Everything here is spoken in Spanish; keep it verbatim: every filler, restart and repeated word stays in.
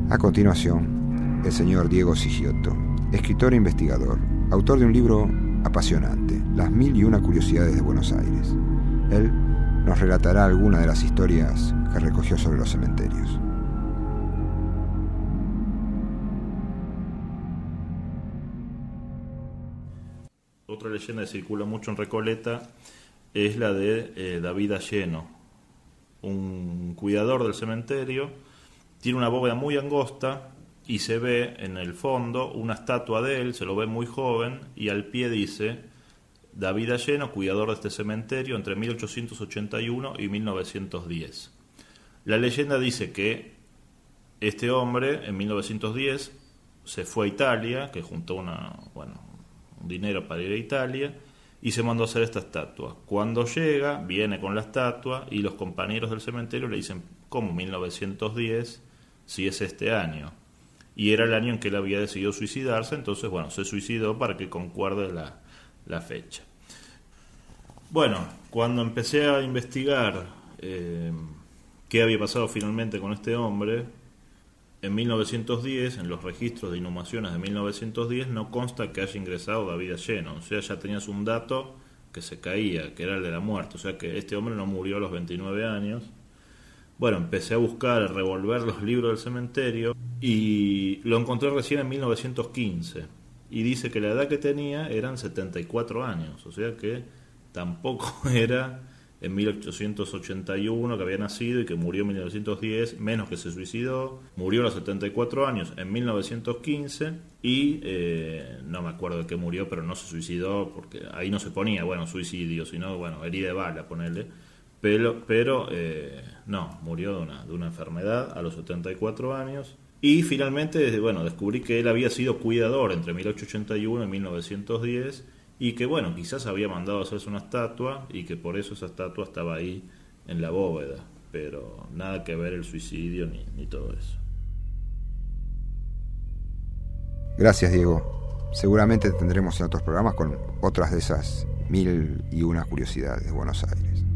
A continuación, el señor Diego Sigiotto, escritor e investigador, autor de un libro apasionante, Las mil y una curiosidades de Buenos Aires. Él nos relatará algunas de las historias que recogió sobre los cementerios. Otra leyenda que circula mucho en Recoleta es la de eh, David Alleno, un cuidador del cementerio. Tiene una bóveda muy angosta y se ve en el fondo una estatua de él, se lo ve muy joven, y al pie dice: David Alleno, cuidador de este cementerio entre mil ochocientos ochenta y uno y mil novecientos diez. La leyenda dice que este hombre en mil novecientos diez se fue a Italia, que juntó una, bueno, un dinero para ir a Italia, y se mandó a hacer esta estatua. Cuando llega, viene con la estatua y los compañeros del cementerio le dicen: ¿cómo mil novecientos diez si es este año? Y era el año en que él había decidido suicidarse, entonces bueno, se suicidó para que concuerde la, la fecha. Bueno, cuando empecé a investigar eh, qué había pasado finalmente con este hombre, en mil novecientos diez, en los registros de inhumaciones de mil novecientos diez, no consta que haya ingresado David Alleno. O sea, ya tenías un dato que se caía, que era el de la muerte. O sea, que este hombre no murió a los veintinueve años. Bueno, empecé a buscar, a revolver los libros del cementerio y lo encontré recién en mil novecientos quince. Y dice que la edad que tenía eran setenta y cuatro años. O sea que tampoco era en mil ochocientos ochenta y uno que había nacido y que murió en mil novecientos diez, menos que se suicidó. Murió a los setenta y cuatro años en mil novecientos quince y eh, no me acuerdo de qué murió, pero no se suicidó porque ahí no se ponía, bueno, suicidio, sino, bueno, herida de bala, ponerle. Pero, pero eh, no, murió de una, de una enfermedad a los setenta y cuatro años. Y finalmente, bueno, descubrí que él había sido cuidador entre mil ochocientos ochenta y uno y mil novecientos diez, y que bueno, quizás había mandado a hacerse una estatua y que por eso esa estatua estaba ahí en la bóveda, pero nada que ver el suicidio ni, ni todo eso. Gracias, Diego. Seguramente tendremos en otros programas con otras de esas mil y una curiosidades de Buenos Aires.